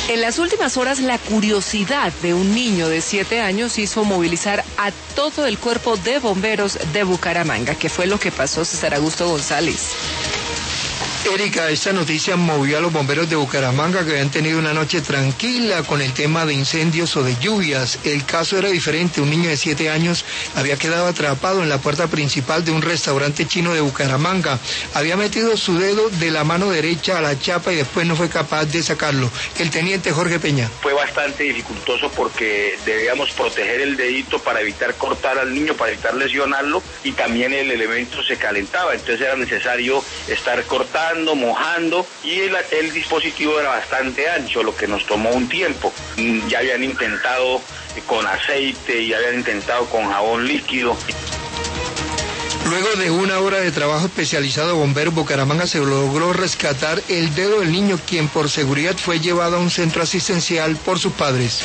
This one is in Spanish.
En las últimas horas, la curiosidad de un niño de 7 años hizo movilizar a todo el cuerpo de bomberos de Bucaramanga. ¿Qué fue lo que pasó, César Augusto González? Erika, esta noticia movió a los bomberos de Bucaramanga, que habían tenido una noche tranquila con el tema de incendios o de lluvias. El caso era diferente. Un niño de 7 años había quedado atrapado en la puerta principal de un restaurante chino de Bucaramanga. Había metido su dedo de la mano derecha a la chapa y después no fue capaz de sacarlo. El teniente Jorge Peña. Fue bastante dificultoso porque debíamos proteger el dedito para evitar cortar al niño, para evitar lesionarlo, y también el elemento se calentaba, entonces era necesario estar cortando, mojando, y el dispositivo era bastante ancho, lo que nos tomó un tiempo. Ya habían intentado con aceite y habían intentado con jabón líquido. Luego de una hora de trabajo especializado de bomberos, Bucaramanga se logró rescatar el dedo del niño, quien por seguridad fue llevado a un centro asistencial por sus padres.